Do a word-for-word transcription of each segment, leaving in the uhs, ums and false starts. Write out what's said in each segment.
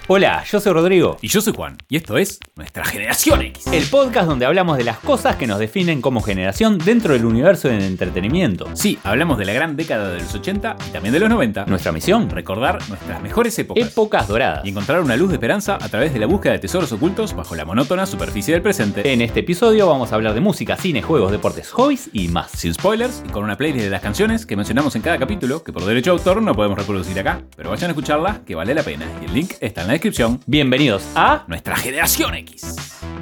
Hola, yo soy Rodrigo. Y yo soy Juan, y esto es Nuestra Generación X. El podcast donde hablamos de las cosas que nos definen como generación dentro del universo del entretenimiento. Sí, hablamos de la gran década de los ochenta y también de los noventa. Nuestra misión, recordar nuestras mejores épocas. Épocas doradas. Y encontrar una luz de esperanza a través de la búsqueda de tesoros ocultos bajo la monótona superficie del presente. En este episodio vamos a hablar de música, cine, juegos, deportes, hobbies y más. Sin spoilers y con una playlist de las canciones que mencionamos en cada capítulo, que por derecho de autor no podemos reproducir acá, pero vayan a escucharlas, que vale la pena. Y el link está en la descripción. Bienvenidos a Nuestra Generación X.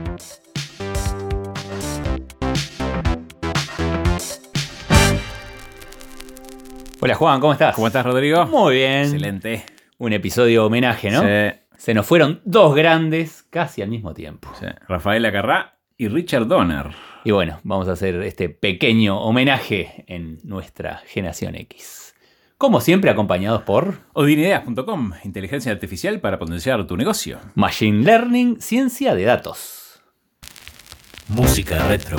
Hola Juan, ¿cómo estás? ¿Cómo estás, Rodrigo? Muy bien. Excelente. Un episodio homenaje, ¿no? Sí. Se nos fueron dos grandes casi al mismo tiempo. Sí. Rafael Acarrá y Richard Donner. Y bueno, vamos a hacer este pequeño homenaje en Nuestra Generación X. Como siempre, acompañados por Odinideas punto com, inteligencia artificial para potenciar tu negocio. Machine Learning, ciencia de datos. Música retro.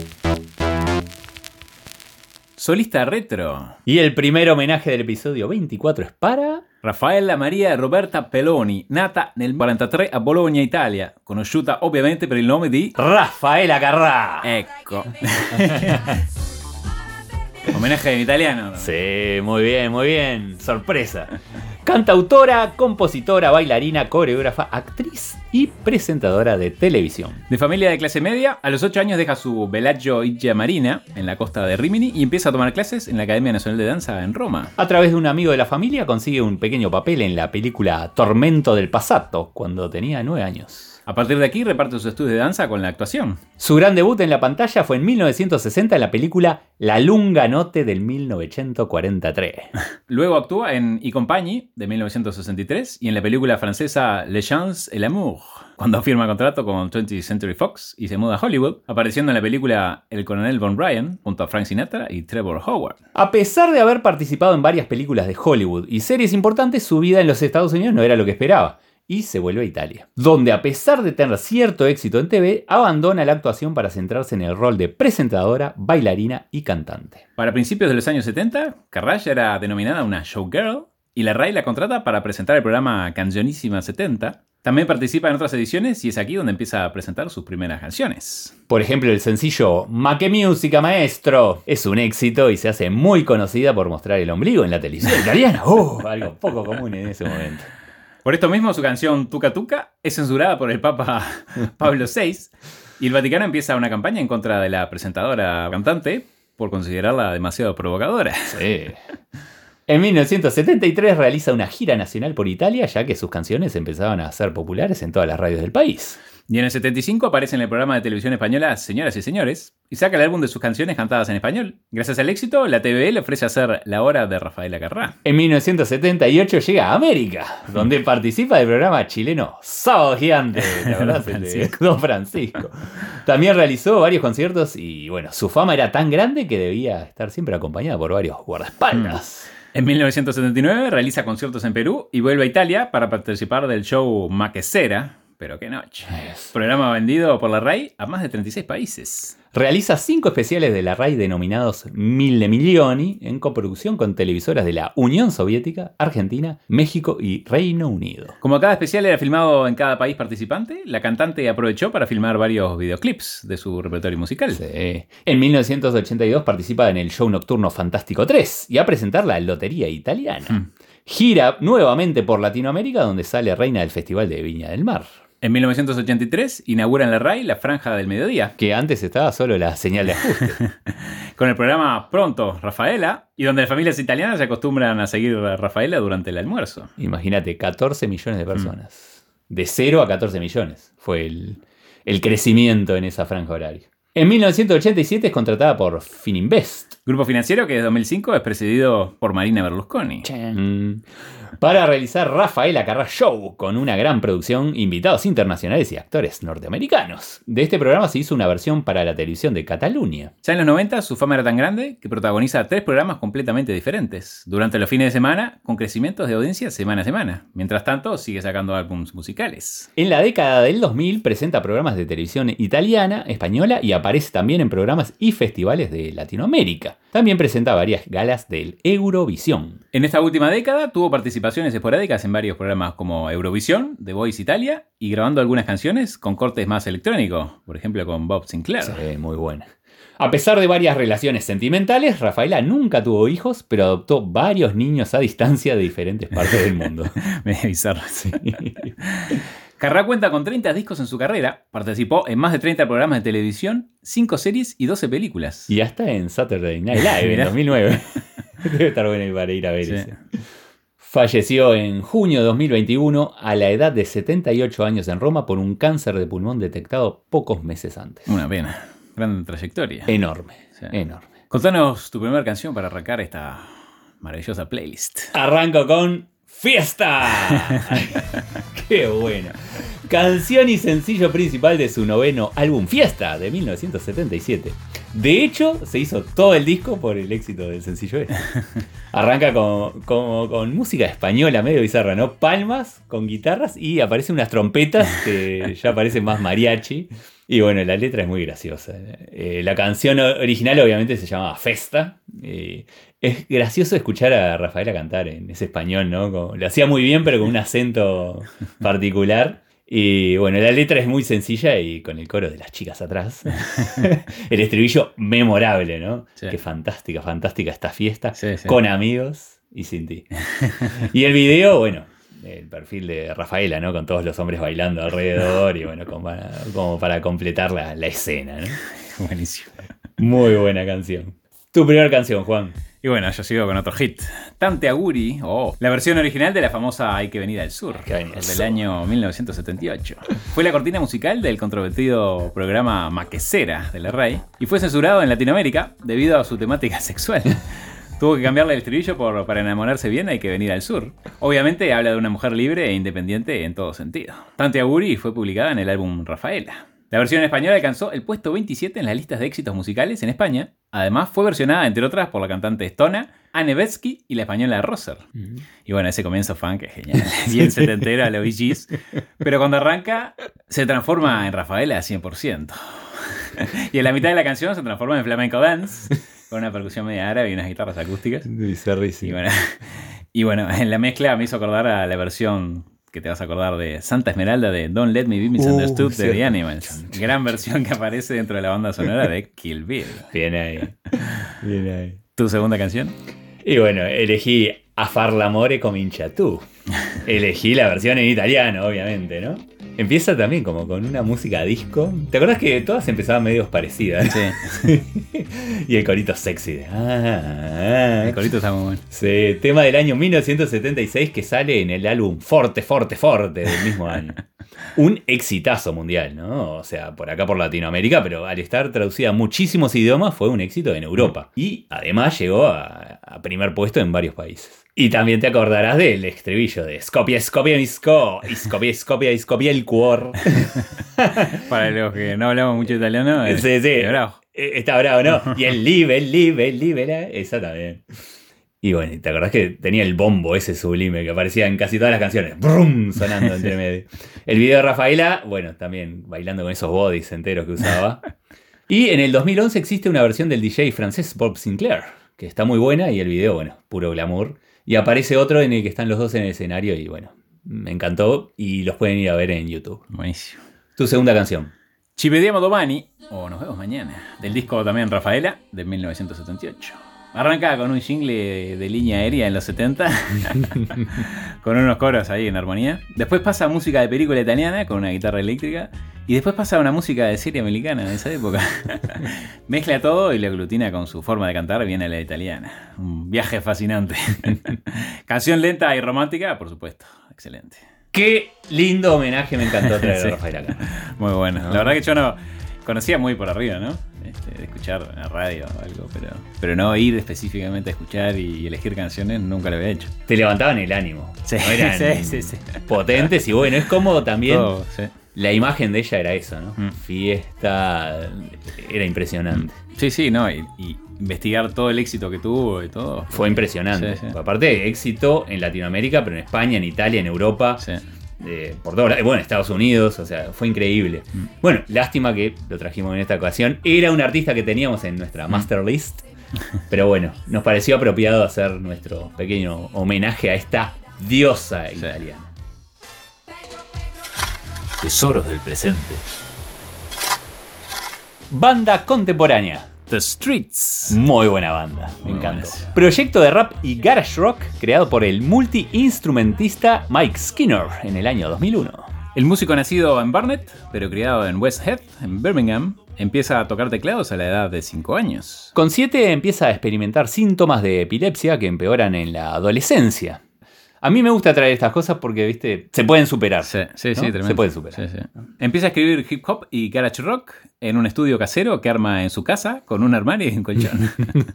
Solista retro. Y el primer homenaje del episodio veinticuatro es para Raffaella Maria Roberta Peloni, nata nel quarantatré a Bologna, Italia, conosciuta ovviamente per il nome di Rafael Acarrá. Ecco. Homenaje en italiano, ¿no? Sí, muy bien, muy bien. Sorpresa. Cantautora, compositora, bailarina, coreógrafa, actriz y presentadora de televisión. De familia de clase media, a los ocho años deja su Bellagio Iggia Marina en la costa de Rimini y empieza a tomar clases en la Academia Nacional de Danza en Roma. A través de un amigo de la familia consigue un pequeño papel en la película Tormento del Passato cuando tenía nueve años. A partir de aquí reparte sus estudios de danza con la actuación. Su gran debut en la pantalla fue en mil novecientos sesenta en la película La lunga notte del mil novecientos cuarenta y tres. Luego actúa en I compagni de mil novecientos sesenta y tres y en la película francesa Les Chants et l'amour, cuando firma contrato con twentieth Century Fox y se muda a Hollywood, apareciendo en la película El coronel Von Bryan junto a Frank Sinatra y Trevor Howard. A pesar de haber participado en varias películas de Hollywood y series importantes, su vida en los Estados Unidos no era lo que esperaba. Y se vuelve a Italia, donde a pesar de tener cierto éxito en T V, abandona la actuación para centrarse en el rol de presentadora, bailarina y cantante. Para principios de los años setenta, Carrá ya era denominada una showgirl y la RAI la contrata para presentar el programa Cancionísima setenta. También participa en otras ediciones y es aquí donde empieza a presentar sus primeras canciones. Por ejemplo, el sencillo Ma che musica maestro es un éxito y se hace muy conocida por mostrar el ombligo en la televisión italiana. Uh, algo poco común en ese momento. Por esto mismo, su canción Tuca Tuca es censurada por el Papa Pablo sexto y el Vaticano empieza una campaña en contra de la presentadora cantante por considerarla demasiado provocadora. Sí. En mil novecientos setenta y tres realiza una gira nacional por Italia, ya que sus canciones empezaban a ser populares en todas las radios del país. Y en el setenta y cinco aparece en el programa de televisión española Señoras y Señores y saca el álbum de sus canciones cantadas en español. Gracias al éxito, la T V E le ofrece hacer La Hora de Rafael Acarrá. En mil novecientos setenta y ocho llega a América, donde participa del programa chileno Sábado Gigante, la verdad, Don de Don Francisco. También realizó varios conciertos y bueno, su fama era tan grande que debía estar siempre acompañada por varios guardaespaldas. En mil novecientos setenta y nueve realiza conciertos en Perú y vuelve a Italia para participar del show Ma che sera, pero qué noche. Yes. Programa vendido por la RAI a más de treinta y seis países. Realiza cinco especiales de la RAI denominados Mille Milioni en coproducción con televisoras de la Unión Soviética, Argentina, México y Reino Unido. Como cada especial era filmado en cada país participante, la cantante aprovechó para filmar varios videoclips de su repertorio musical. Sí. En mil novecientos ochenta y dos participa en el show nocturno Fantástico tres y a presentar la Lotería Italiana. Hmm. Gira nuevamente por Latinoamérica, donde sale reina del Festival de Viña del Mar. En mil novecientos ochenta y tres inaugura en la RAI la Franja del Mediodía, que antes estaba solo la señal de ajuste. Con el programa Pronto, Rafaela, y donde las familias italianas se acostumbran a seguir a Rafaela durante el almuerzo. Imagínate, catorce millones de personas. Mm. De cero a catorce millones fue el, el crecimiento en esa franja horaria. En mil novecientos ochenta y siete es contratada por Fininvest, grupo financiero que desde dos mil cinco es presidido por Marina Berlusconi. Mm. Para realizar Rafael Acarrá Show, con una gran producción, invitados internacionales y actores norteamericanos. De este programa se hizo una versión para la televisión de Cataluña. Ya en los noventa su fama era tan grande que protagoniza tres programas completamente diferentes, durante los fines de semana, con crecimientos de audiencia semana a semana. Mientras tanto, sigue sacando álbumes musicales. En la década del dos mil presenta programas de televisión italiana, española y aparece también en programas y festivales de Latinoamérica. También presenta varias galas del Eurovisión. En esta última década tuvo participaciones esporádicas en varios programas como Eurovisión, The Voice Italia y grabando algunas canciones con cortes más electrónicos, por ejemplo con Bob Sinclair. Sí, muy buena. A pesar de varias relaciones sentimentales, Rafaela nunca tuvo hijos, pero adoptó varios niños a distancia de diferentes partes del mundo. Medio bizarro. Sí. Carrá cuenta con treinta discos en su carrera, participó en más de treinta programas de televisión, cinco series y doce películas. Y hasta en Saturday Night Live en dos mil nueve. Debe estar bueno para ir a ver sí. ese. Falleció en junio de dos mil veintiuno a la edad de setenta y ocho años en Roma por un cáncer de pulmón detectado pocos meses antes. Una pena. Gran trayectoria. Enorme, sí. enorme. Contanos tu primera canción para arrancar esta maravillosa playlist. Arranco con Fiesta. ¡Qué bueno! Canción y sencillo principal de su noveno álbum Fiesta de mil novecientos setenta y siete. De hecho, se hizo todo el disco por el éxito del sencillo este. Arranca con, con, con música española medio bizarra, ¿no? Palmas con guitarras y aparecen unas trompetas que ya parecen más mariachi. Y bueno, la letra es muy graciosa. Eh, la canción original obviamente se llamaba Festa. Eh, es gracioso escuchar a Rafaela cantar en ese español, ¿no? Como, lo hacía muy bien, pero con un acento particular. Y bueno, la letra es muy sencilla y con el coro de las chicas atrás. El estribillo memorable, ¿no? Sí. Qué fantástica, fantástica esta fiesta. Sí, sí. Con amigos y sin ti. Y el video, bueno, el perfil de Rafaela, ¿no? Con todos los hombres bailando alrededor y bueno, como para, como para completar la, la escena, ¿no? Buenísimo. Muy buena canción. Tu primera canción, Juan. Y bueno, yo sigo con otro hit. Tante Auguri, oh, la versión original de la famosa Hay que venir al sur, del sur. Año mil novecientos setenta y ocho. Fue la cortina musical del controvertido programa Maquesera de la RAI y fue censurado en Latinoamérica debido a su temática sexual. Tuvo que cambiarle el estribillo por para enamorarse bien hay que venir al sur. Obviamente habla de una mujer libre e independiente en todo sentido. Tante Auguri fue publicada en el álbum Rafaela. La versión española alcanzó el puesto veintisiete en las listas de éxitos musicales en España. Además, fue versionada, entre otras, por la cantante estona Anne Betsky y la española Roser. Uh-huh. Y bueno, ese comienzo funk es genial. Bien setentero a los Bee Gees. Pero cuando arranca, se transforma en Rafaela a cien por ciento. Y en la mitad de la canción se transforma en flamenco dance, con una percusión media árabe y unas guitarras acústicas. Bizarrísimo. Y bueno, y bueno, en la mezcla me hizo acordar a la versión que te vas a acordar de Santa Esmeralda de Don't Let Me Be Misunderstood uh, de cierto. The Animals. Gran versión que aparece dentro de la banda sonora de Kill Bill. Bien ahí. Bien ahí. ¿Tu segunda canción? Y bueno, elegí A Far l'amore comincia tu. Elegí la versión en italiano, obviamente, ¿no? Empieza también como con una música disco. ¿Te acordás que todas empezaban medio parecidas? Sí. Y el corito sexy de... Ah, ah. El corito está muy bueno. Sí, tema del año mil novecientos setenta y seis que sale en el álbum Forte, Forte, Forte del mismo año. Un exitazo mundial, ¿no? O sea, por acá por Latinoamérica, pero al estar traducida a muchísimos idiomas fue un éxito en Europa. Y además llegó a, a primer puesto en varios países. Y también te acordarás del estribillo de Skopje, Skopje, Misko, Skopje, Skopje, Skopje el cuor. Para los que no hablamos mucho italiano, es, sí, sí. Es bravo. Está bravo, ¿no? Y el libe, el libe, el libe, esa también. Y bueno, ¿te acordás que tenía el bombo ese sublime que aparecía en casi todas las canciones? ¡Brum! Sonando entre medio. El video de Rafaela, bueno, también bailando con esos bodies enteros que usaba. Y en el dos mil once existe una versión del D J francés Bob Sinclair, que está muy buena y el video, bueno, puro glamour. Y aparece otro en el que están los dos en el escenario y bueno, me encantó y los pueden ir a ver en YouTube. Buenísimo. Tu segunda canción. Ci vediamo domani, o Nos vemos mañana, del disco también Rafaela, de mil novecientos setenta y ocho. Arranca con un jingle de línea aérea en los setenta, con unos coros ahí en armonía. Después pasa a música de película italiana con una guitarra eléctrica. Y después pasa a una música de serie americana de esa época. Mezcla todo y le aglutina con su forma de cantar bien a la italiana. Un viaje fascinante. Canción lenta y romántica, por supuesto. Excelente. Qué lindo homenaje, me encantó traer Sí. a Rafaela acá. Muy bueno. La verdad que yo no conocía muy por arriba, ¿no? Este, de escuchar en la radio o algo, pero, pero no ir específicamente a escuchar y elegir canciones nunca lo había hecho. Te levantaban el ánimo. Sí, ¿no? Eran sí, sí, sí. potentes y bueno, es como también Todo, sí. la imagen de ella era eso, ¿no? Mm. Fiesta, era impresionante. Sí, sí, no, y, y investigar todo el éxito que tuvo y todo. Fue impresionante. Sí, sí. Aparte, éxito en Latinoamérica, pero en España, en Italia, en Europa. Sí. eh, por todo, bueno, Estados Unidos, o sea, fue increíble. Mm. Bueno, lástima que lo trajimos en esta ocasión. Era un artista que teníamos en nuestra master list, pero bueno, nos pareció apropiado hacer nuestro pequeño homenaje a esta diosa sí. italiana. Tesoros del presente. Banda contemporánea. The Streets. Muy buena banda, me Muy encantó. buenas. Proyecto de rap y garage rock creado por el multi-instrumentista Mike Skinner en el año dos mil uno. El músico nacido en Barnet, pero criado en West Heath, en Birmingham, empieza a tocar teclados a la edad de cinco años. Con siete empieza a experimentar síntomas de epilepsia que empeoran en la adolescencia. A mí me gusta traer estas cosas porque, viste, se pueden superar. Sí, sí, ¿no? sí, tremendo. Se pueden superar. Sí, sí. Empieza a escribir hip hop y garage rock en un estudio casero que arma en su casa con un armario y un colchón.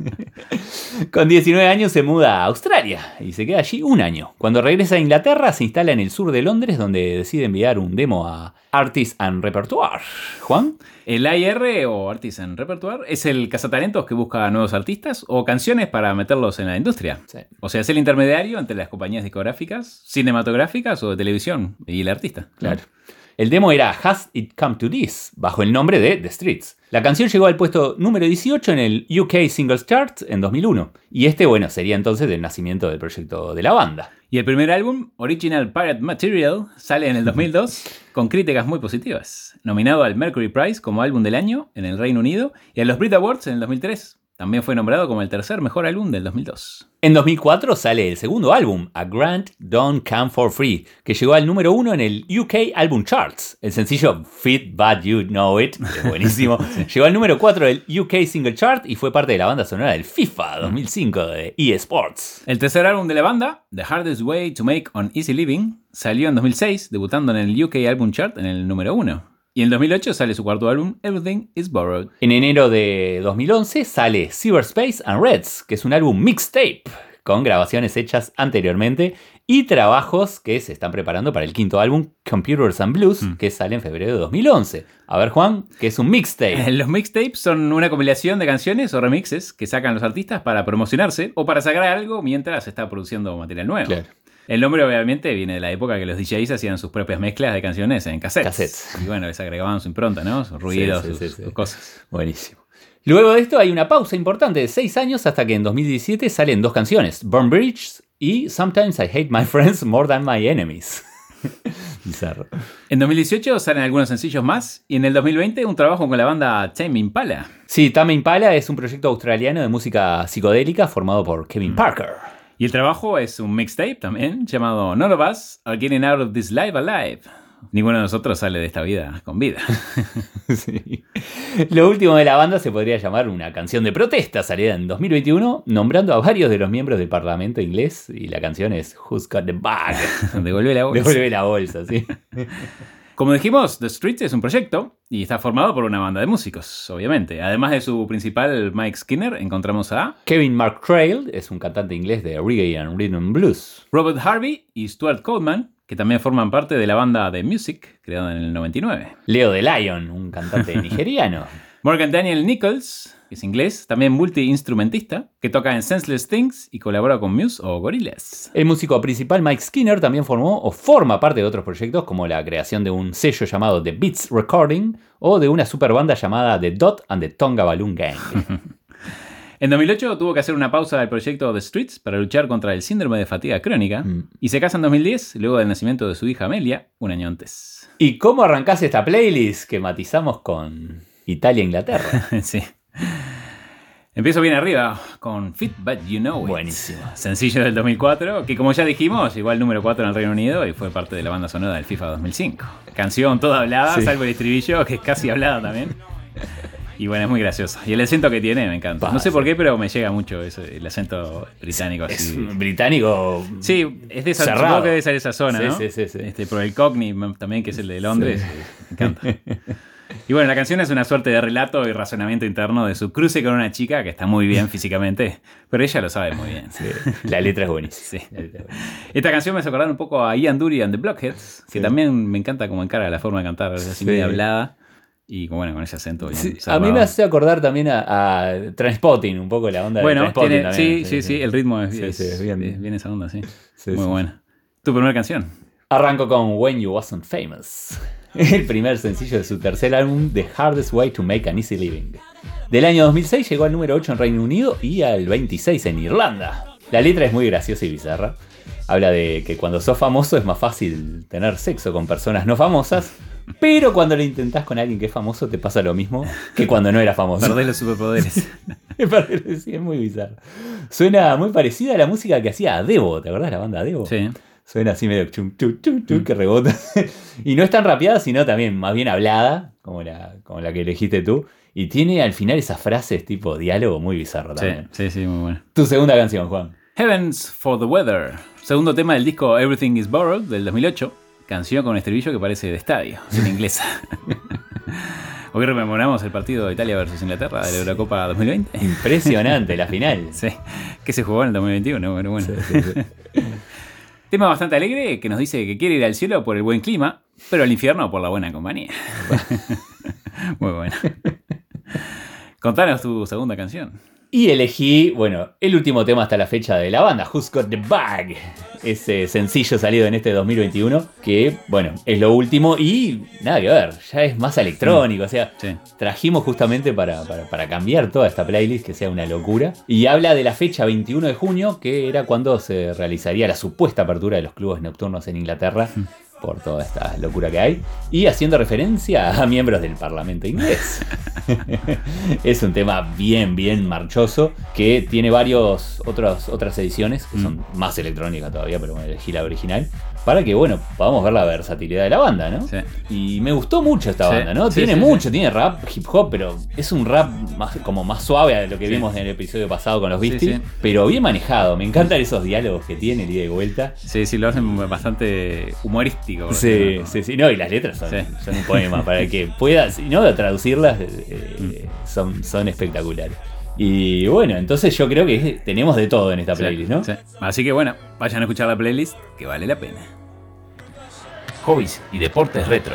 Con diecinueve años se muda a Australia y se queda allí un año. Cuando regresa a Inglaterra se instala en el sur de Londres, donde decide enviar un demo a Artists and Repertoire. ¿Juan? El A I R o Artists and Repertoire es el cazatalentos que busca nuevos artistas o canciones para meterlos en la industria. Sí. O sea, es el intermediario entre las compañías discográficas, cinematográficas o de televisión y el artista. Claro. El demo era Has It Come to This, bajo el nombre de The Streets. La canción llegó al puesto número dieciocho en el U K Singles Chart en dos mil uno. Y este, bueno, sería entonces el nacimiento del proyecto de la banda. Y el primer álbum, Original Pirate Material, sale en el dos mil dos con críticas muy positivas. Nominado al Mercury Prize como álbum del año en el Reino Unido y a los Brit Awards en el dos mil tres. También fue nombrado como el tercer mejor álbum del dos mil dos. En dos mil cuatro sale el segundo álbum, A Grant Don't Come For Free, que llegó al número uno en el U K Album Charts. El sencillo Fit But You Know It, que es buenísimo, sí. Llegó al número cuatro del U K Single Chart y fue parte de la banda sonora del FIFA dos mil cinco de eSports. El tercer álbum de la banda, The Hardest Way to Make on Easy Living, salió en dos mil seis, debutando en el U K Album Chart en el número uno. Y en dos mil ocho sale su cuarto álbum, Everything is Borrowed. En enero de dos mil once sale Cyberspace and Reds, que es un álbum mixtape con grabaciones hechas anteriormente y trabajos que se están preparando para el quinto álbum, Computers and Blues, mm. que sale en febrero de dos mil once. A ver, Juan, ¿qué es un mixtape? Los mixtapes son una compilación de canciones o remixes que sacan los artistas para promocionarse o para sacar algo mientras se está produciendo material nuevo. Claro. El nombre obviamente viene de la época que los D Js hacían sus propias mezclas de canciones en cassettes. Cassettes. Y bueno, les agregaban su impronta, ¿no? Sus ruidos, sí, sí, sus, sí, sí. sus cosas. Buenísimo. Luego de esto hay una pausa importante de seis años hasta que en dos mil diecisiete salen dos canciones, Burn Bridges y Sometimes I Hate My Friends More Than My Enemies. Bizarro. En dos mil dieciocho salen algunos sencillos más y en el dos mil veinte un trabajo con la banda Tame Impala. Sí, Tame Impala es un proyecto australiano de música psicodélica formado por Kevin Parker. Y el trabajo es un mixtape también llamado None of Us Are Getting Out of This Life Alive. Ninguno de nosotros sale de esta vida con vida. Sí. Lo último de la banda se podría llamar una canción de protesta, salida en dos mil veintiuno, nombrando a varios de los miembros del Parlamento inglés, y la canción es Who's Got the Bag. Devuelve la bolsa. Devuelve la bolsa, sí. Como dijimos, The Streets es un proyecto y está formado por una banda de músicos, obviamente. Además de su principal Mike Skinner, encontramos a Kevin McTrail, es un cantante inglés de reggae and rhythm and blues. Robert Harvey y Stuart Coleman, que también forman parte de la banda The Music, creada en el noventa y nueve. Leo the Lion, un cantante nigeriano. Morgan Daniel Nichols, que es inglés, también multi-instrumentista, que toca en Senseless Things y colabora con Muse o Gorillaz. El músico principal Mike Skinner también formó o forma parte de otros proyectos como la creación de un sello llamado The Beats Recording o de una super banda llamada The Dot and the Tonga Balloon Gang. En dos mil ocho tuvo que hacer una pausa del proyecto The Streets para luchar contra el síndrome de fatiga crónica mm. y se casa en dos mil diez luego del nacimiento de su hija Amelia, un año antes. ¿Y cómo arrancás esta playlist que matizamos con Italia-Inglaterra? Sí. Empiezo bien arriba con Fit But You Know It. Buenísimo. Sencillo del dos mil cuatro, que como ya dijimos, llegó al número cuatro en el Reino Unido y fue parte de la banda sonora del FIFA dos mil cinco. Canción toda hablada, sí. Salvo el estribillo, que es casi hablada también. Y bueno, es muy graciosa. Y el acento que tiene me encanta. Bah, no sé sí. por qué, pero me llega mucho eso, el acento británico. Es así. británico. Sí, es de esa, supongo que debe ser de esa zona, sí, ¿no? Sí, sí, sí. Este, por el Cockney también, que es el de Londres. Sí. Me encanta. Y bueno, la canción es una suerte de relato y razonamiento interno de su cruce con una chica que está muy bien físicamente, pero ella lo sabe muy bien. Sí, la letra es buenísima. Sí. Letra es buenísima. Esta canción me hace acordar un poco a Ian Dury and the Blockheads, que sí. también me encanta como encara la forma de cantar, es así sí. medio hablada. Y bueno, con ese acento bien sí, a mí me hace acordar también a, a Trainspotting, un poco la onda bueno, de Trainspotting tiene, también. Sí, sí, sí, sí, el ritmo es, sí, es, sí, es bien, es bien esa onda, sí. sí Muy sí. buena. ¿Tu primera canción? Arrancó con When You Wasn't Famous, el primer sencillo de su tercer álbum The Hardest Way to Make an Easy Living. Del año dos mil seis llegó al número ocho en Reino Unido y al veintiséis en Irlanda. La letra es muy graciosa y bizarra. Habla de que cuando sos famoso es más fácil tener sexo con personas no famosas, pero cuando lo intentás con alguien que es famoso te pasa lo mismo que cuando no era famoso. Perdés los superpoderes. Sí, es muy bizarro. Suena muy parecida a la música que hacía Devo, ¿te acordás de la banda Devo? Sí. Suena así medio chum, chum, chum, chum, que rebota. Y no es tan rapeada, sino también más bien hablada, como la, como la que elegiste tú. Y tiene al final esas frases tipo diálogo muy bizarro también. Sí, sí, sí, muy bueno. Tu segunda canción, Juan. Heavens for the Weather. Segundo tema del disco Everything is Borrowed del dos mil ocho. Canción con estribillo que parece de estadio, sin inglesa. Hoy rememoramos el partido de Italia versus Inglaterra de la Eurocopa dos mil veinte. Impresionante, la final. Sí, que se jugó en el dos mil veintiuno, pero bueno. Sí, sí, sí. Tema bastante alegre que nos dice que quiere ir al cielo por el buen clima, pero al infierno por la buena compañía. Muy bueno. Contanos tu segunda canción. Y elegí, bueno, el último tema hasta la fecha de la banda, Who's Got the Bag. Ese sencillo salido en este dos mil veintiuno, que, bueno, es lo último y nada que ver, ya es más electrónico. O sea, sí. Trajimos justamente para, para, para cambiar toda esta playlist, que sea una locura. Y habla de la fecha veintiuno de junio, que era cuando se realizaría la supuesta apertura de los clubes nocturnos en Inglaterra. Mm. Por toda esta locura que hay. Y haciendo referencia a miembros del Parlamento inglés. Es un tema bien, bien marchoso, que tiene varios otros, otras ediciones que mm. son más electrónicas todavía, pero bueno, elegí la original. Para que, bueno, podamos ver la versatilidad de la banda, ¿no? Sí. Y me gustó mucho esta sí. banda, ¿no? Sí, tiene sí, mucho, sí. tiene rap, hip hop, pero es un rap más, como más suave a lo que sí. vimos en el episodio pasado con los Beastie, sí, sí. pero bien manejado. Me encantan esos diálogos que tiene, el ida y vuelta. Sí, sí, lo hacen bastante humorístico. Sí, sí, sí. No, y las letras son, sí. son un poema. Para el que pueda, si no, traducirlas eh, mm. son, son espectaculares. Y bueno, entonces yo creo que tenemos de todo en esta playlist, ¿no? Sí. Así que bueno, vayan a escuchar la playlist, que vale la pena. Hobbies y deportes retro.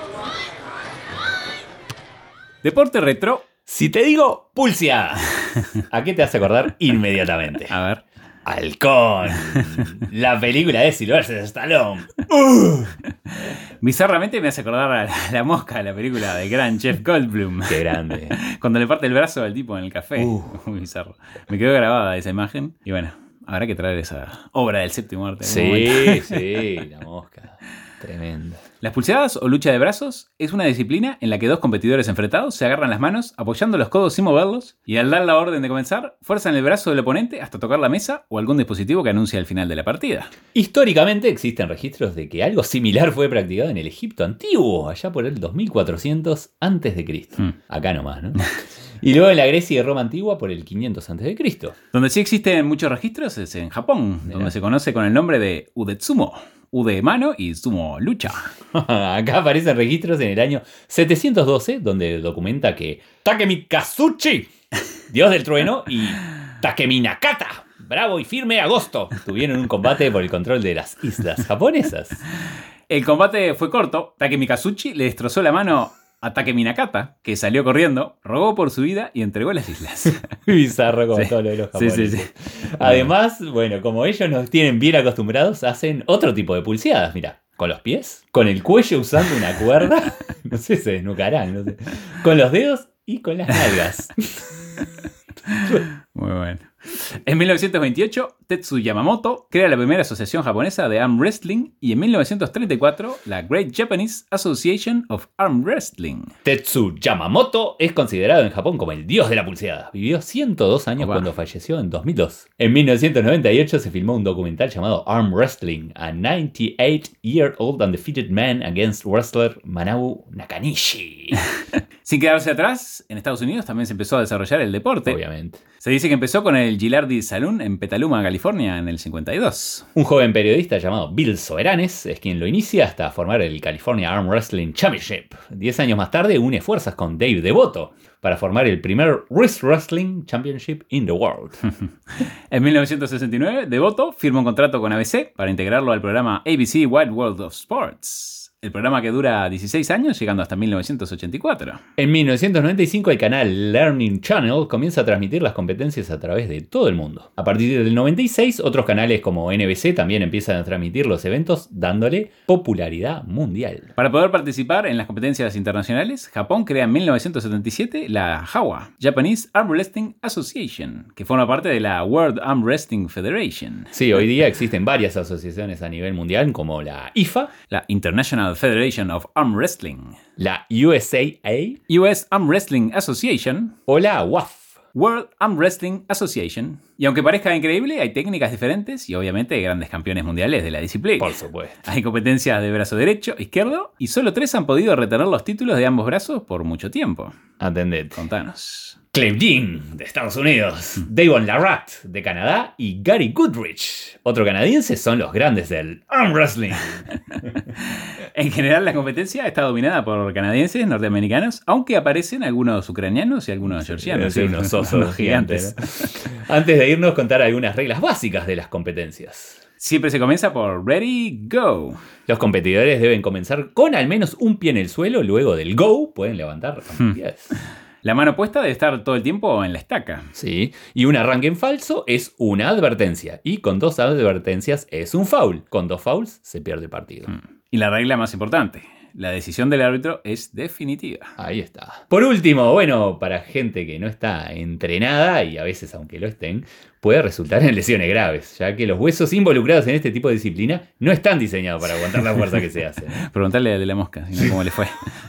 Deporte retro. Si te digo pulseada, ¿a qué te hace acordar inmediatamente? A ver. Halcón. La película de Sylvester Stallone. Uh. Bizarramente me hace acordar a la, la mosca, la película de gran Jeff Goldblum. Qué grande. Cuando le parte el brazo al tipo en el café. Uh. Muy bizarro. Me quedó grabada esa imagen. Y bueno, habrá que traer esa obra del séptimo arte. Sí, sí, la mosca. Tremendo. Las pulseadas o lucha de brazos es una disciplina en la que dos competidores enfrentados se agarran las manos apoyando los codos sin moverlos y al dar la orden de comenzar fuerzan el brazo del oponente hasta tocar la mesa o algún dispositivo que anuncia el final de la partida. Históricamente existen registros de que algo similar fue practicado en el Egipto antiguo, allá por el dos mil cuatrocientos antes de Cristo. Hmm. Acá nomás, ¿no? Y luego en la Grecia y Roma antigua por el quinientos antes de Cristo. Donde sí existen muchos registros es en Japón, Mirá. donde se conoce con el nombre de Udetsumo. U de mano y sumo lucha. Acá aparecen registros en el año setecientos doce, donde documenta que Takemi Kazuchi, dios del trueno, y Takemi Nakata, bravo y firme agosto, tuvieron un combate por el control de las islas japonesas. El combate fue corto. Takemi Kazuchi le destrozó la mano a Takemi Nakata, que salió corriendo, rogó por su vida y entregó las islas. Bizarro como sí. todo lo de los japoneses. Sí, sí, sí. Además, bueno, como ellos nos tienen bien acostumbrados, hacen otro tipo de pulseadas, mira, con los pies, con el cuello usando una cuerda, no sé, se desnucarán, no sé, con los dedos y con las nalgas. Muy bueno. En mil novecientos veintiocho, Tetsu Yamamoto crea la primera asociación japonesa de arm wrestling y en mil novecientos treinta y cuatro la Great Japanese Association of Arm Wrestling. Tetsu Yamamoto es considerado en Japón como el dios de la pulseada. Vivió ciento dos años oh, wow. cuando falleció en dos mil dos. En mil novecientos noventa y ocho se filmó un documental llamado Arm Wrestling, a ninety-eight-year-old undefeated man against wrestler Manabu Nakanishi. Sin quedarse atrás, en Estados Unidos también se empezó a desarrollar el deporte. Obviamente. Se dice que empezó con el Gilardi Saloon en Petaluma, California, en el cincuenta y dos. Un joven periodista llamado Bill Soberanes es quien lo inicia hasta formar el California Arm Wrestling Championship. Diez años más tarde une fuerzas con Dave Devoto para formar el primer Wrist Wrestling Championship in the world. En mil novecientos sesenta y nueve, Devoto firma un contrato con A B C para integrarlo al programa A B C Wide World of Sports. el programa que dura dieciséis años, llegando hasta mil novecientos ochenta y cuatro. En mil novecientos noventa y cinco el canal Learning Channel comienza a transmitir las competencias a través de todo el mundo. A partir del noventa y seis, otros canales como N B C también empiezan a transmitir los eventos, dándole popularidad mundial. Para poder participar en las competencias internacionales, Japón crea en mil novecientos setenta y siete la JAWA, Japanese Arm Wrestling Association, que forma parte de la World Arm Wrestling Federation. Sí, hoy día existen varias asociaciones a nivel mundial, como la I F A, la International Federation of Arm Wrestling, la U S A A, U S Arm Wrestling Association o la W A F, World Arm Wrestling Association. Y aunque parezca increíble, hay técnicas diferentes y obviamente grandes campeones mundiales de la disciplina. Por supuesto. Hay competencias de brazo derecho, izquierdo, y solo tres han podido retener los títulos de ambos brazos por mucho tiempo. Atendete. Contanos. Cliff Dean, de Estados Unidos, Davon Larratt, de Canadá, y Gary Goodrich, otro canadiense, son los grandes del arm wrestling. En general, la competencia está dominada por canadienses, norteamericanos, aunque aparecen algunos ucranianos y algunos georgianos. Sí, unos osos gigantes. ¿No? Antes de irnos, contar algunas reglas básicas de las competencias. Siempre se comienza por ready, go. Los competidores deben comenzar con al menos un pie en el suelo, luego del go pueden levantar ambos pies. La mano puesta debe estar todo el tiempo en la estaca. Sí, y un arranque en falso es una advertencia. Y con dos advertencias es un foul. Con dos fouls se pierde el partido. Y la regla más importante: la decisión del árbitro es definitiva. Ahí está. Por último, bueno, para gente que no está entrenada, y a veces aunque lo estén, puede resultar en lesiones graves, ya que los huesos involucrados en este tipo de disciplina no están diseñados para aguantar la fuerza que se hace. Preguntarle al de la mosca, si no, cómo le fue.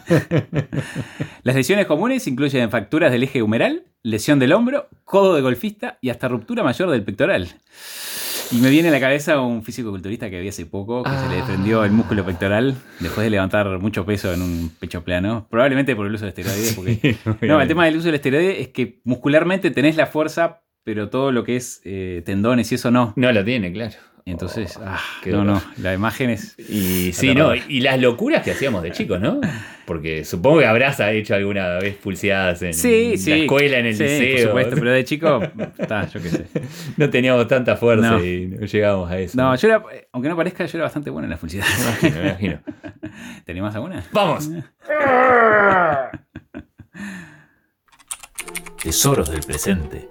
Las lesiones comunes incluyen fracturas del eje humeral, lesión del hombro, codo de golfista y hasta ruptura mayor del pectoral. Y me viene a la cabeza un físico-culturista que vi hace poco, que ah. se le desprendió el músculo pectoral después de levantar mucho peso en un pecho plano. Probablemente por el uso de esteroides. Porque... Sí, no, el tema del uso del esteroide es que muscularmente tenés la fuerza, pero todo lo que es eh, tendones y eso no. No lo tiene, claro. Entonces, oh, ah, no, no, la imagen es... Y sí, no, y las locuras que hacíamos de chicos, ¿no? Porque supongo que habrás hecho alguna vez pulseadas en sí, sí, la escuela, en el sí, liceo. Por supuesto, pero de chico, está, yo qué sé. No teníamos tanta fuerza no. y no llegábamos a eso. No, yo era, aunque no parezca, yo era bastante bueno en las pulseadas. Me imagino, me imagino. ¿Teníamos alguna? ¡Vamos! Tesoros del presente.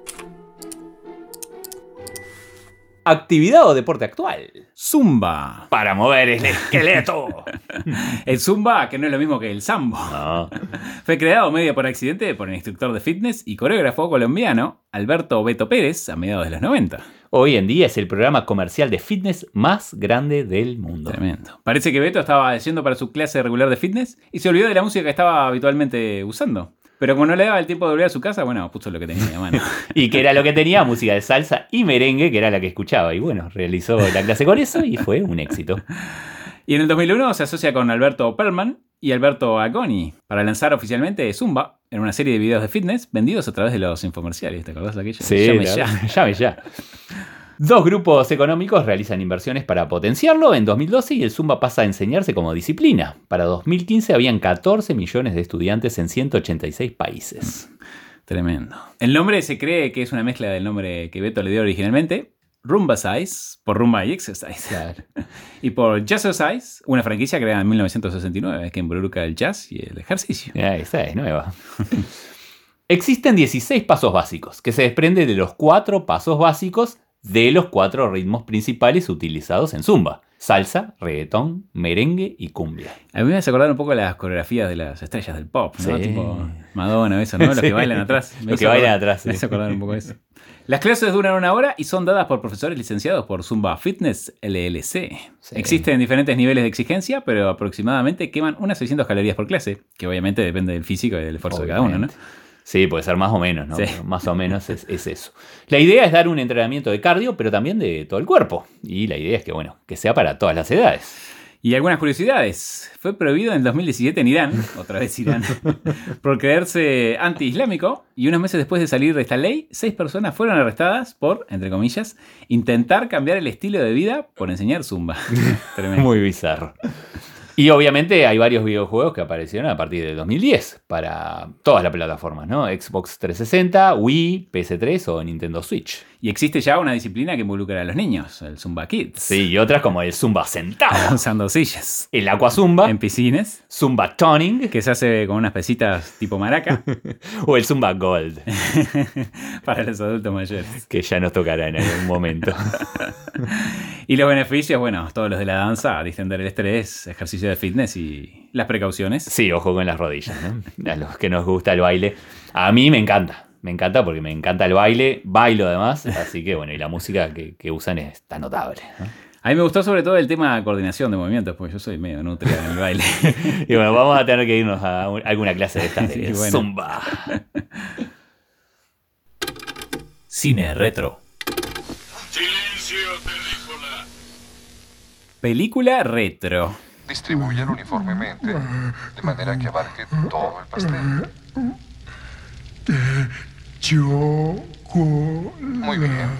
Actividad o deporte actual. Zumba. Para mover el esqueleto. El Zumba, que no es lo mismo que el Sambo. No. Fue creado medio por accidente por el instructor de fitness y coreógrafo colombiano Alberto Beto Pérez a mediados de los noventa. Hoy en día es el programa comercial de fitness más grande del mundo. Tremendo. Parece que Beto estaba yendo para su clase regular de fitness y se olvidó de la música que estaba habitualmente usando. Pero como no le daba el tiempo de volver a su casa, bueno, puso lo que tenía a mano. Y que era lo que tenía, música de salsa y merengue, que era la que escuchaba. Y bueno, realizó la clase con eso y fue un éxito. Y en el dos mil uno se asocia con Alberto Perlman y Alberto Agoni para lanzar oficialmente Zumba en una serie de videos de fitness vendidos a través de los infomerciales. ¿Te acordás de aquello? Sí, llame la, ya. Llame ya. Dos grupos económicos realizan inversiones para potenciarlo en dos mil doce y el Zumba pasa a enseñarse como disciplina. Para dos mil quince habían catorce millones de estudiantes en ciento ochenta y seis países. Tremendo. El nombre se cree que es una mezcla del nombre que Beto le dio originalmente, Rumba Size, por Rumba y Exercise. Claro. Y por Jazzercise, una franquicia creada en mil novecientos sesenta y nueve que involucra el jazz y el ejercicio. Ah, esa es nueva. Existen dieciséis pasos básicos, que se desprenden de los cuatro pasos básicos de los cuatro ritmos principales utilizados en Zumba: salsa, reggaetón, merengue y cumbia. A mí me hace acordar un poco las coreografías de las estrellas del pop, ¿no? Sí. Tipo Madonna, eso, ¿no? Los Sí. que bailan atrás. Me Los que hizo bailan acordar- atrás, sí. Me hace acordar un poco de eso. Las clases duran una hora y son dadas por profesores licenciados por Zumba Fitness L L C. Sí. Existen diferentes niveles de exigencia, pero aproximadamente queman unas seiscientas calorías por clase, que obviamente depende del físico y del esfuerzo de cada uno, ¿no? Sí, puede ser más o menos, ¿no? Sí. Pero más o menos es, es eso. La idea es dar un entrenamiento de cardio, pero también de todo el cuerpo. Y la idea es que, bueno, que sea para todas las edades. Y algunas curiosidades. Fue prohibido en el dos mil diecisiete en Irán, otra vez Irán, por creerse anti-islámico. Y unos meses después de salir de esta ley, seis personas fueron arrestadas por, entre comillas, intentar cambiar el estilo de vida por enseñar Zumba. Tremendo. Muy bizarro. Y obviamente hay varios videojuegos que aparecieron a partir del dos mil diez para todas las plataformas, ¿no? Xbox trescientos sesenta, Wii, P S tres o Nintendo Switch. Y existe ya una disciplina que involucra a los niños, el Zumba Kids. Sí, y otras como el Zumba sentado. Usando sillas. El Aqua Zumba. En piscines. Zumba Toning. Que se hace con unas pesitas tipo maraca. O el Zumba Gold. Para los adultos mayores. Que ya nos tocará en algún momento. Y los beneficios, bueno, todos los de la danza, distender el estrés, ejercicio de fitness y las precauciones. Sí, ojo con las rodillas, ¿no? A los que nos gusta el baile. A mí me encanta. Me encanta porque me encanta el baile, bailo además, así que bueno, y la música que, que usan está notable, ¿no? A mí me gustó sobre todo el tema de coordinación de movimientos, porque yo soy medio nutria en el baile. Y bueno, vamos a tener que irnos a un, alguna clase de estas de Sí, bueno. Zumba. Cine retro. Silencio, película. Película retro. Distribúyelo uniformemente, de manera que abarque todo el pastel. Chocolate. Muy bien.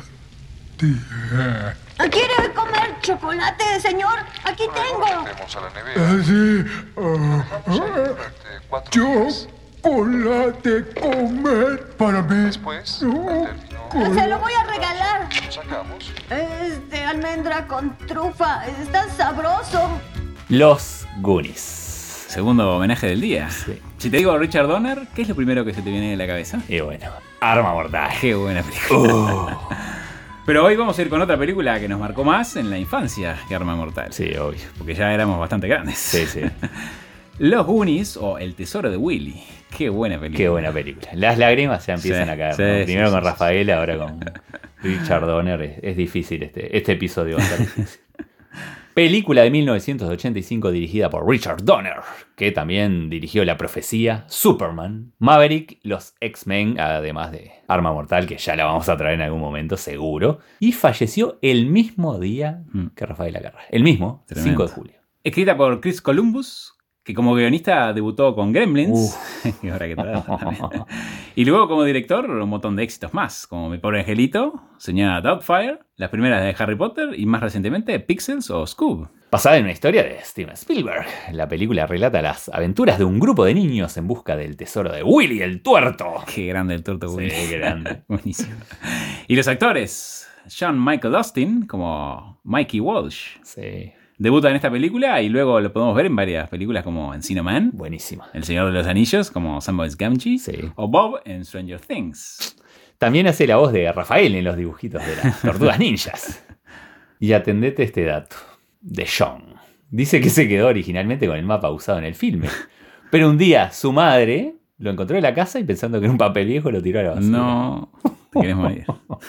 ¿Quiere comer chocolate, señor? Aquí Luego tengo. metemos a la nevera. Sí. Vamos a ir durante cuatro días. Chocolate comer para mí. Después, al término, Se lo voy a regalar. lo sacamos. Es de almendra con trufa. Está sabroso. Los Goonies. Segundo homenaje del día. Sí. Si te digo Richard Donner, ¿qué es lo primero que se te viene a la cabeza? Y bueno, Arma Mortal. Qué buena película. Uh, Pero hoy vamos a ir con otra película que nos marcó más en la infancia que Arma Mortal. sí, obvio. Porque ya éramos bastante grandes. Sí, sí. Los Goonies o El Tesoro de Willy. Qué buena película. Qué buena película. Las lágrimas ya empiezan Sí, a caer, sí, ¿no? sí, Primero sí, con sí. Rafael, ahora con Richard Donner. Es, es difícil este, este episodio. Va a estar difícil. Película de mil novecientos ochenta y cinco dirigida por Richard Donner, que también dirigió La Profecía, Superman, Maverick, Los X-Men, además de Arma Mortal, que ya la vamos a traer en algún momento, seguro. Y falleció el mismo día que Rafael Acarra. El mismo, Tremendo. cinco de julio. Escrita por Chris Columbus, que como guionista debutó con Gremlins. Y ahora que trae también. Y luego como director un montón de éxitos más, como Mi Pobre Angelito, Señora Doubtfire, las primeras de Harry Potter y más recientemente Pixels o Scoob. Basada en una historia de Steven Spielberg, la película relata las aventuras de un grupo de niños en busca del tesoro de Willy el Tuerto. Qué grande el torto Willy. Sí, qué grande. Buenísimo. Y los actores, Sean Michael Austin como Mikey Walsh. Sí, Debuta en esta película y luego lo podemos ver en varias películas como Encino Man, buenísima. El Señor de los Anillos como Samwise Gamgee Sí. o Bob en Stranger Things. También hace la voz de Rafael en los dibujitos de las Tortugas Ninjas. Y atendete este dato, de Sean. Dice que se quedó originalmente con el mapa usado en el filme. Pero un día su madre lo encontró en la casa y pensando que era un papel viejo lo tiró a la basura. No, te querés morir.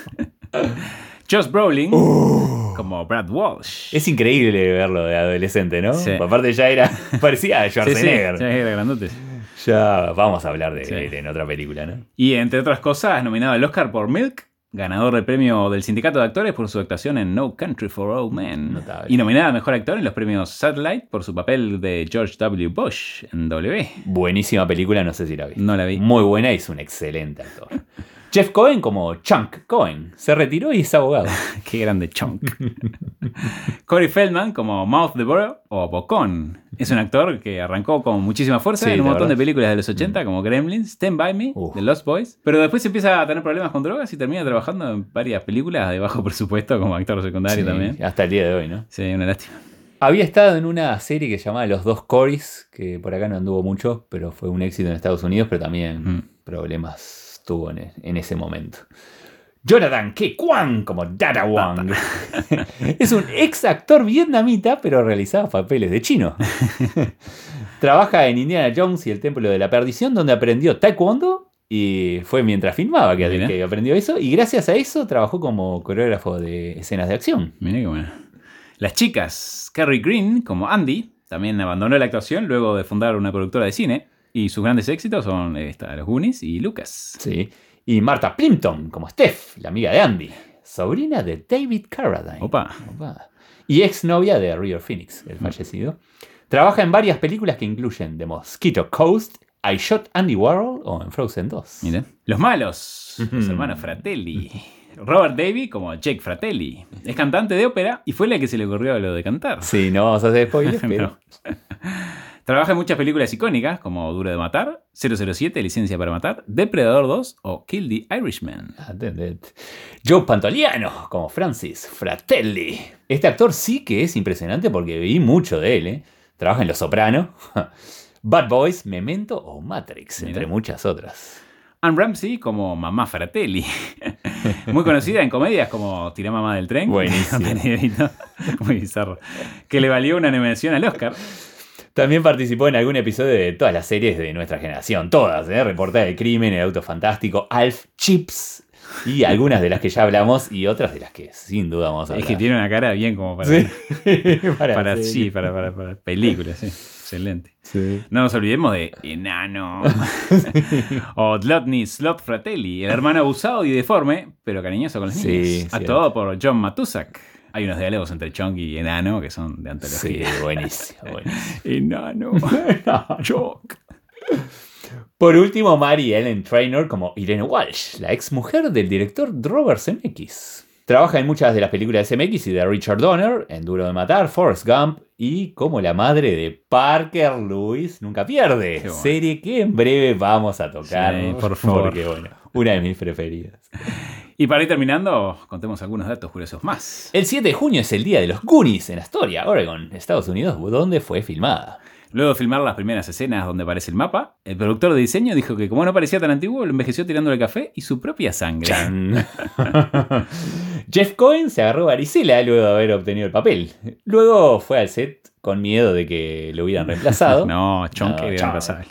Josh Brolin Uh. como Brad Walsh. Es increíble verlo de adolescente, ¿no? Sí. Aparte ya era, parecía a Sí, sí, Schwarzenegger. ya era grandote. Ya vamos a hablar de Sí. él en otra película, ¿no? Y entre otras cosas, nominado al Oscar por Milk, ganador del premio del Sindicato de Actores por su actuación en No Country for Old Men. Notable. Y nominada a Mejor Actor en los premios Satellite por su papel de George W. Bush en W. Buenísima película, no sé si la vi. No la vi. Muy buena y es un excelente actor. Jeff Cohen como Chunk Cohen. Se retiró y es abogado. Qué grande chunk. Corey Feldman como Mouth the Burrow o Bocón. Es un actor que arrancó con muchísima fuerza Sí, en un la montón verdad. de películas de los ochenta como Gremlins, Stand By Me, Uf. The Lost Boys. Pero después empieza a tener problemas con drogas y termina trabajando en varias películas de bajo presupuesto como actor secundario Sí, también. hasta el día de hoy, ¿no? Sí, una lástima. Había estado en una serie que se llamaba Los Dos Corys, que por acá no anduvo mucho, pero fue un éxito en Estados Unidos, pero también Mm. problemas tuvo en, en ese momento. Jonathan Ke Quan como Data Wang. Es un ex actor vietnamita, pero realizaba papeles de chino. Trabaja en Indiana Jones y el Templo de la Perdición, donde aprendió taekwondo. Y fue mientras filmaba que, Mira. que aprendió eso. Y gracias a eso trabajó como coreógrafo de escenas de acción. Mira qué bueno. Las chicas, Carrie Green como Andy, también abandonó la actuación luego de fundar una productora de cine. Y sus grandes éxitos son eh, esta, Los Goonies y Lucas. Sí. Y Martha Plimpton como Steph, la amiga de Andy. Sobrina de David Carradine. Opa. Opa. Y exnovia de River Phoenix, el fallecido. Trabaja en varias películas que incluyen The Mosquito Coast, I Shot Andy Warhol o en Frozen dos. Miren. Los malos, los Ujú. hermanos Fratelli. Robert Davey como Jake Fratelli. Es cantante de ópera y fue la que se le ocurrió lo de cantar. Sí, no vamos a hacer spoilers, pero... No. Trabaja en muchas películas icónicas como Duro de Matar, cero cero siete, Licencia para Matar, Depredador dos o Kill the Irishman. Atended. Joe Pantoliano como Francis Fratelli. Este actor sí que es impresionante porque vi mucho de él, ¿eh? Trabaja en Los Soprano, Bad Boys, Memento o Matrix, Mira. entre muchas otras. Anne Ramsey como Mamá Fratelli. Muy conocida en comedias como Tirá Mamá del Tren. Buenísimo. Muy bizarro. Que le valió una nominación al Oscar. También participó en algún episodio de todas las series de nuestra generación. Todas, ¿eh? Reportaje del crimen, El auto fantástico, Alf, Chips y algunas de las que ya hablamos y otras de las que sin duda vamos a hablar. Es que tiene una cara bien como para... Sí. para, para, sí, para, para, para películas, sí. Excelente. Sí. No nos olvidemos de Enano. O Dlotny Slot Fratelli, el hermano abusado y deforme, pero cariñoso con los Sí, niños. cierto. Actuado por John Matuszak. Hay unos diálogos entre Chong y Enano que son de Sí, antología. buenísimo, buenísimo. Enano. Chong. Por último, Mary Ellen Trainor como Irene Walsh, la ex mujer del director Robert Zemeckis. Trabaja en muchas de las películas de Zemeckis y de Richard Donner, en Duro de Matar, Forrest Gump y como la madre de Parker Lewis Nunca Pierde, Qué bueno. serie que en breve vamos a tocar. Sí, por favor. Porque, bueno, una de mis preferidas. Y para ir terminando, contemos algunos datos curiosos más. El siete de junio es el día de los Goonies en Astoria, Oregon, Estados Unidos, donde fue filmada. Luego de filmar las primeras escenas donde aparece el mapa, el productor de diseño dijo que como no parecía tan antiguo, lo envejeció tirándole café y su propia sangre. Chan. Jeff Cohen se agarró varicela luego de haber obtenido el papel. Luego fue al set con miedo de que lo hubieran reemplazado. No, Chonk No, era Chonk. irreemplazable.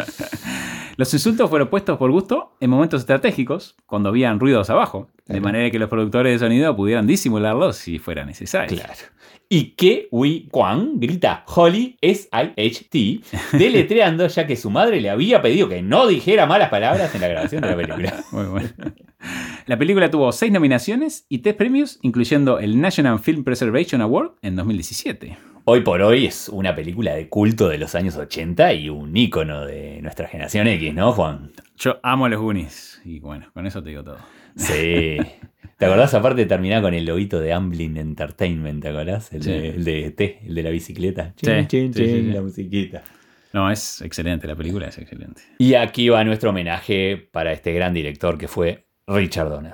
Los insultos fueron puestos por gusto en momentos estratégicos, cuando habían ruidos abajo, de manera que los productores de sonido pudieran disimularlos si fuera necesario. Claro. Y que Wee Kwang grita Holly S I H T, deletreando ya que su madre le había pedido que no dijera malas palabras en la grabación de la película. Muy bueno. La película tuvo seis nominaciones y tres premios, incluyendo el National Film Preservation Award en dos mil diecisiete. Hoy por hoy es una película de culto de los años ochenta y un ícono de nuestra generación X, ¿no, Juan? Yo amo a los Goonies y bueno, con eso te digo todo. Sí. ¿Te acordás? Aparte de terminar con el loguito de Amblin Entertainment, ¿te acordás? El, Sí. de, el de E T, el de la bicicleta. Sí, Chin, chin, sí, sí, chin, sí. la musiquita. No, es excelente, la película es excelente. Y aquí va nuestro homenaje para este gran director que fue Richard Donner.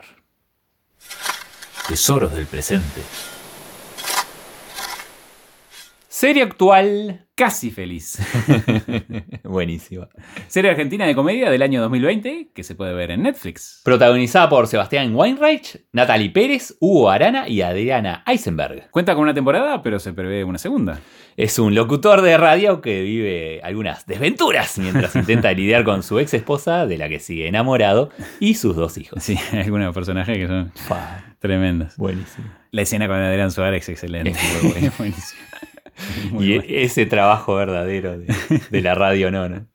Tesoros del presente. Serie actual. Casi feliz. Buenísima. Serie argentina de comedia del año dos mil veinte que se puede ver en Netflix. Protagonizada por Sebastián Weinreich, Natalie Pérez, Hugo Arana y Adriana Eisenberg. Cuenta con una temporada, pero se prevé una segunda. Es un locutor de radio que vive algunas desventuras mientras intenta lidiar con su ex esposa, de la que sigue enamorado, y sus dos hijos. Sí, hay algunos personajes que son Fa, tremendos. buenísimo. La escena con Adrián Suárez es excelente. Es muy bueno. Buenísimo. Muy Y bueno. ese trabajo verdadero de, de la radio, no, ¿no?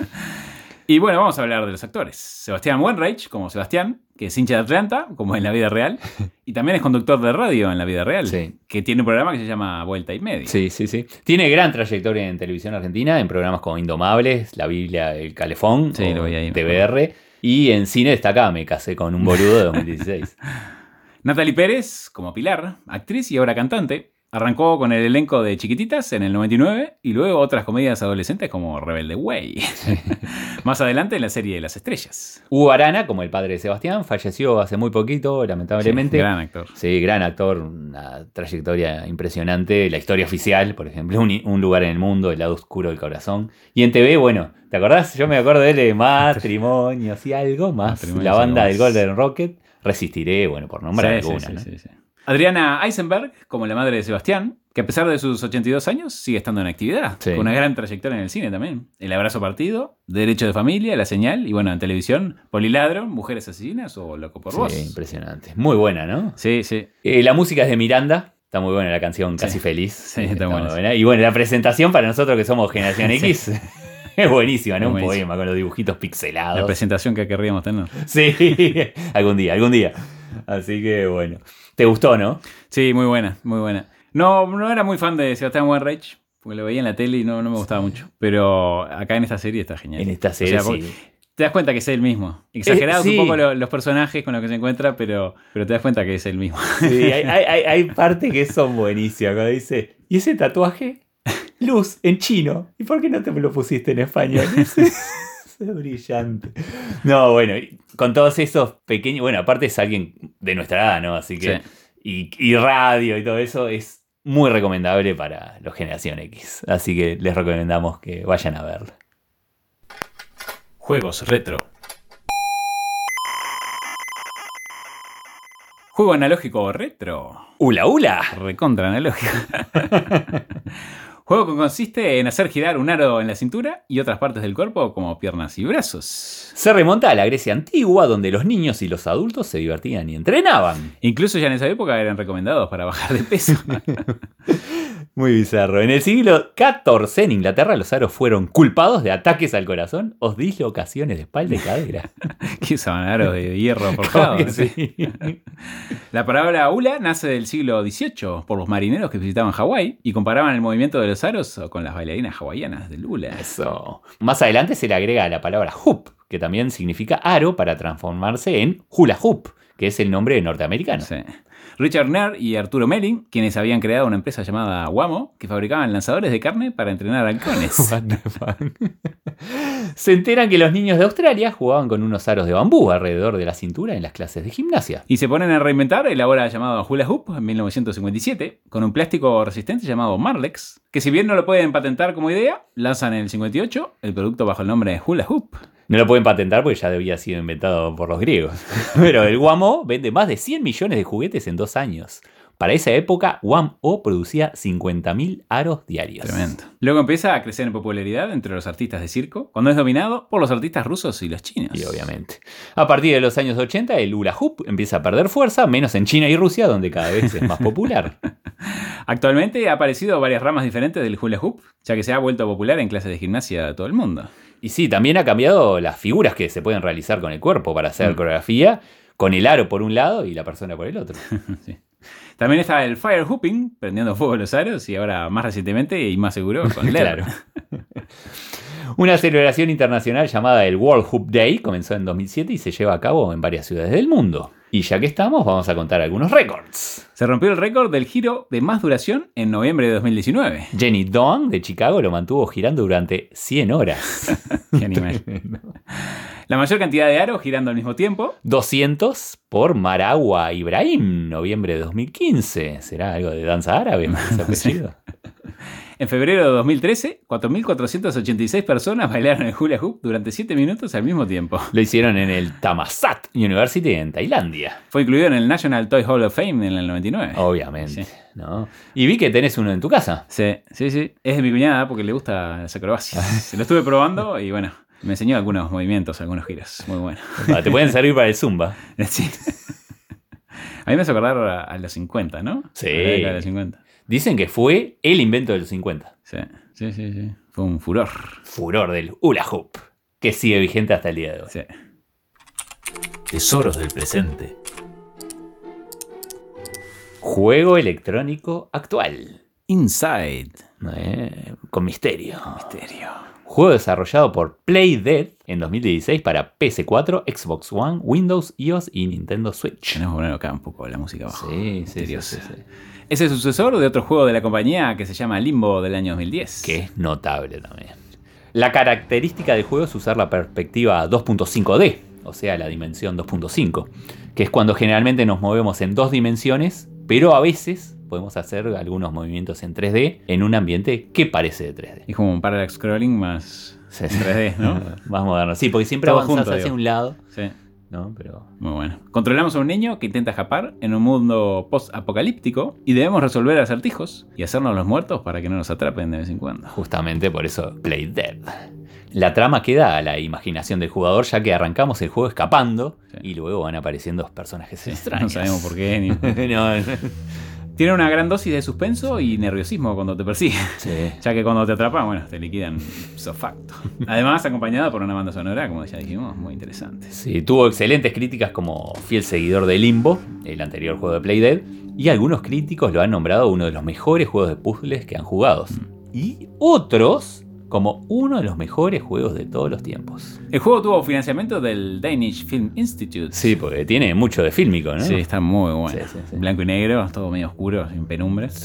Y bueno, vamos a hablar de los actores. Sebastián Weinreich, como Sebastián, que es hincha de Atlanta, como en la vida real. Y también es conductor de radio en la vida real. Sí. Que tiene un programa que se llama Vuelta y Media. Sí, sí, sí. Tiene gran trayectoria en televisión argentina, en programas como Indomables, La Biblia, El Calefón, Sí, o lo veía ahí, me T V R. Y en cine destaca Me casé con un boludo de dos mil dieciséis. Natalie Pérez, como Pilar, actriz y ahora cantante. Arrancó con el elenco de Chiquititas en el noventa y nueve y luego otras comedias adolescentes como Rebelde Way. Más adelante en la serie Las Estrellas. Hugo Arana, como el padre de Sebastián, falleció hace muy poquito, lamentablemente. Sí, gran actor. Sí, gran actor, una trayectoria impresionante. La historia oficial, por ejemplo, un, un lugar en el mundo, El lado oscuro del corazón. Y en T V, bueno, ¿te acordás? Yo me acuerdo de él de Matrimonios y algo más. Matrimonios La y banda algo del más. Golden Rocket. Resistiré, bueno, por nombrar Sí, alguna, sí, sí, ¿no? sí, sí. Adriana Eisenberg, como la madre de Sebastián, que a pesar de sus ochenta y dos años sigue estando en actividad. Sí. Con una gran trayectoria en el cine también. El abrazo partido, Derecho de familia, La señal y bueno, en televisión, Poliladro, Mujeres asesinas o Loco por Sí, vos. impresionante. Muy buena, ¿no? Sí, sí. Eh, la música es de Miranda. Está muy buena la canción Casi Sí. Feliz. Sí, está muy buena. Y bueno, la presentación para nosotros que somos Generación X es buenísima, ¿no? Un Buenísimo. poema con los dibujitos pixelados. La presentación que querríamos tener. Sí, algún día, algún día. Así que bueno. ¿Te gustó, no? Sí, muy buena, muy buena. No, no era muy fan de Sebastián Weinreich, porque lo veía en la tele y no, no me gustaba mucho. Pero acá en esta serie está genial. En esta serie, O sea, sí. te das cuenta que es él mismo. Exagerados Eh, sí. un poco lo- los personajes con los que se encuentra, pero, pero te das cuenta que es él mismo. Sí, hay, hay, hay- hay partes que son buenísimas. Cuando dice, ¿y ese tatuaje? luz en chino. ¿Y por qué no te lo pusiste en español? Es, es brillante. No, bueno, con todos esos pequeños... Bueno, aparte es alguien de nuestra edad, ¿no? Así que... Sí. Y, y radio y todo eso es muy recomendable para los Generación X. Así que les recomendamos que vayan a verlo. Juegos retro. Juego analógico retro. ¡Hula hula! Recontra analógico. Juego que consiste en hacer girar un aro en la cintura y otras partes del cuerpo como piernas y brazos. Se remonta a la Grecia antigua, donde los niños y los adultos se divertían y entrenaban. Incluso ya en esa época eran recomendados para bajar de peso. Muy bizarro. En el siglo catorce, en Inglaterra, los aros fueron culpados de ataques al corazón o dislocaciones de espalda y cadera. Que usaban aros de hierro forjado. Que sí. La palabra hula nace del siglo dieciocho por los marineros que visitaban Hawái y comparaban el movimiento de los aros con las bailarinas hawaianas del hula. Eso. Más adelante se le agrega la palabra hoop, que también significa aro, para transformarse en hula hoop, que es el nombre norteamericano. Sí. Richard Nair y Arturo Melling, quienes habían creado una empresa llamada Wamo, que fabricaban lanzadores de carne para entrenar halcones. What the fuck? Se enteran que los niños de Australia jugaban con unos aros de bambú alrededor de la cintura en las clases de gimnasia. Y se ponen a reinventar el ahora llamado hula hoop en mil novecientos cincuenta y siete, con un plástico resistente llamado Marlex, que si bien no lo pueden patentar como idea, lanzan en el cincuenta y ocho el producto bajo el nombre de hula hoop. No lo pueden patentar porque ya había sido inventado por los griegos. Pero el Wamo vende más de cien millones de juguetes en dos años. Para esa época, Wamo producía cincuenta mil aros diarios. Tremendo. Luego empieza a crecer en popularidad entre los artistas de circo, cuando es dominado por los artistas rusos y los chinos. Y obviamente. A partir de los años ochenta, el hula hoop empieza a perder fuerza, menos en China y Rusia, donde cada vez es más popular. Actualmente ha aparecido varias ramas diferentes del hula hoop, ya que se ha vuelto popular en clases de gimnasia de todo el mundo. Y sí, también ha cambiado las figuras que se pueden realizar con el cuerpo para hacer Mm. coreografía, con el aro por un lado y la persona por el otro. Sí. También está el fire hooping, prendiendo fuego los aros, y ahora más recientemente y más seguro con L E D. Claro. Una celebración internacional llamada el World Hoop Day comenzó en dos mil siete y se lleva a cabo en varias ciudades del mundo. Y ya que estamos, vamos a contar algunos récords. Se rompió el récord del giro de más duración en noviembre de dos mil diecinueve. Jenny Dawn de Chicago lo mantuvo girando durante cien horas. Qué animal. La mayor cantidad de aros girando al mismo tiempo. doscientos por Maragua Ibrahim, noviembre de dos mil quince. ¿Será algo de danza árabe? ¿Ese apellido? En febrero de dos mil trece, cuatro mil cuatrocientas ochenta y seis personas bailaron el hula hoop durante siete minutos al mismo tiempo. Lo hicieron en el Thammasat University en Tailandia. Fue incluido en el National Toy Hall of Fame en el noventa y nueve. Obviamente. Sí. ¿No? Y vi que tenés uno en tu casa. Sí, sí, sí. Es de mi cuñada porque le gusta las acrobacias. Se lo estuve probando y bueno, me enseñó algunos movimientos, algunos giros. Muy bueno. Ah, te pueden servir para el Zumba. Sí. A mí me hace acordar a, a los cincuenta, ¿no? Sí. A la década de los cincuenta. Dicen que fue el invento de los cincuenta. Sí, sí, sí, sí. Fue un furor. Furor del hula hoop, que sigue vigente hasta el día de hoy. Sí. Tesoros del presente. Juego electrónico actual. Inside. Eh, con misterio. Misterio. Juego desarrollado por Playdead en dos mil dieciséis para P S cuatro, Xbox One, Windows, iOS y Nintendo Switch. Tenemos que poner acá un poco la música abajo. Sí, sí, sí, Misteriosa. sí, sí. Es el sucesor de otro juego de la compañía que se llama Limbo del año dos mil diez. Que es notable también. La característica del juego es usar la perspectiva dos punto cinco D, o sea, la dimensión dos punto cinco, que es cuando generalmente nos movemos en dos dimensiones, pero a veces podemos hacer algunos movimientos en tres D en un ambiente que parece de tres D. Es como un parallax scrolling más Sí. tres D, ¿no? Más moderno. Sí, porque siempre Todo avanzas junto, hacia digo. un lado, Sí. ¿no? Pero Muy bueno. Controlamos a un niño que intenta escapar en un mundo post-apocalíptico y debemos resolver acertijos y hacernos los muertos para que no nos atrapen de vez en cuando. justamente por eso Play Dead. La trama queda a la imaginación del jugador, ya que arrancamos el juego escapando Sí. y luego van apareciendo personajes Sí, extraños. no sabemos por qué ni... No, no. Tiene una gran dosis de suspenso y nerviosismo cuando te persigue, Sí. ya que cuando te atrapan, bueno, te liquidan ipso facto. Además, acompañada por una banda sonora, como ya dijimos, muy interesante. Sí, tuvo excelentes críticas como fiel seguidor de Limbo, el anterior juego de Playdead, y algunos críticos lo han nombrado uno de los mejores juegos de puzzles que han jugado. Y otros como uno de los mejores juegos de todos los tiempos. El juego tuvo financiamiento del Danish Film Institute. Sí, porque tiene mucho de fílmico, ¿no? Sí, está muy bueno. Sí, sí, sí. Blanco y negro, todo medio oscuro, sin penumbras. Sí.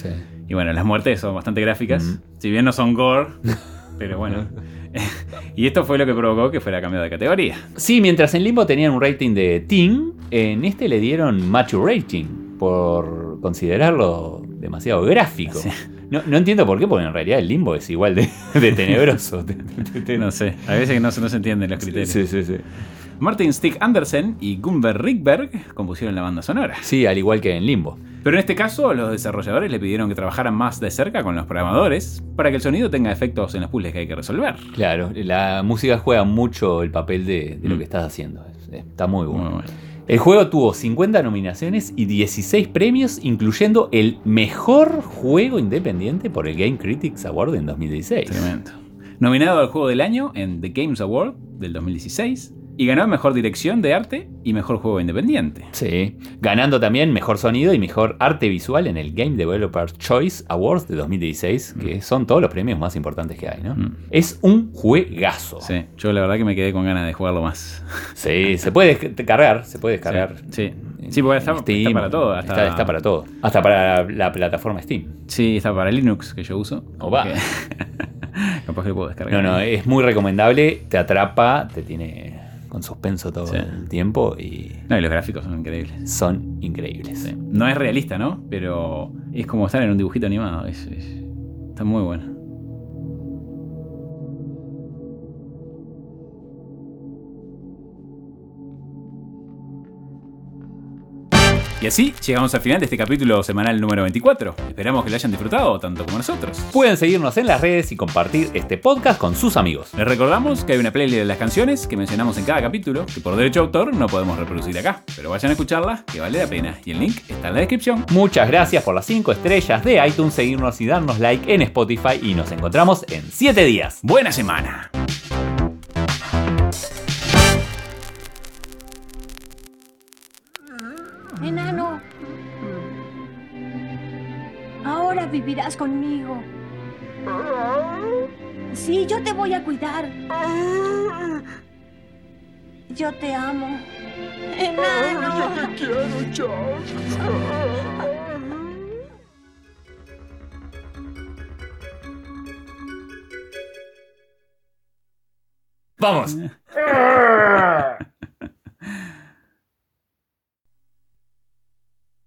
Y bueno, las muertes son bastante gráficas, Mm. si bien no son gore, pero bueno. Y esto fue lo que provocó que fuera cambiado de categoría. Sí, mientras en Limbo tenían un rating de teen, en este le dieron mature rating por considerarlo demasiado gráfico. Sí. No, no entiendo por qué, porque en realidad el Limbo es igual de, de tenebroso. No sé, a veces no, se- no se entienden los criterios. Sí, sí, sí. Martin Stig Andersen y Gunvar Rikberg compusieron la banda sonora. Sí, al igual que en Limbo. Pero en este caso, los desarrolladores le pidieron que trabajaran más de cerca con los programadores para que el sonido tenga efectos en los puzzles que hay que resolver. Claro, la música juega mucho el papel de, de lo Mm. que estás haciendo. Es- Está muy bueno. Muy bueno. El juego tuvo cincuenta nominaciones y dieciséis premios, incluyendo el mejor juego independiente por el Game Critics Award en dos mil dieciséis. Tremendo. Nominado al Juego del Año en The Games Award del dos mil dieciséis. Y ganó Mejor Dirección de Arte y Mejor Juego Independiente. Sí, ganando también mejor sonido y mejor arte visual en el Game Developer Choice Awards de dos mil dieciséis, que son todos los premios más importantes que hay, ¿no? Mm. Es un juegazo. Sí, yo la verdad que me quedé con ganas de jugarlo más. Sí, se puede descargar, se puede descargar. Sí, sí, porque está, en Steam, está para todo. Hasta, Está, está para todo. Hasta para la plataforma Steam. Sí, está para Linux, que yo uso. O va. Que- Capaz que lo puedo descargar. No, no, es muy recomendable, te atrapa, te tiene con suspenso todo Sí. el tiempo y No, y los gráficos son increíbles. son increíbles. Sí. No es realista, ¿no? Pero es como estar en un dibujito animado. Es- es- está muy bueno. Y así llegamos al final de este capítulo semanal número veinticuatro. Esperamos que lo hayan disfrutado tanto como nosotros. Pueden seguirnos en las redes y compartir este podcast con sus amigos. Les recordamos que hay una playlist de las canciones que mencionamos en cada capítulo, que por derecho de autor no podemos reproducir acá, pero vayan a escucharlas, que vale la pena. Y el link está en la descripción. Muchas gracias por las cinco estrellas de iTunes, seguirnos y darnos like en Spotify y nos encontramos en siete días. ¡Buena semana! Enano. Ahora vivirás conmigo. Sí, yo te voy a cuidar. Yo te amo. Enano. Yo te quiero, Charles. ¡Vamos!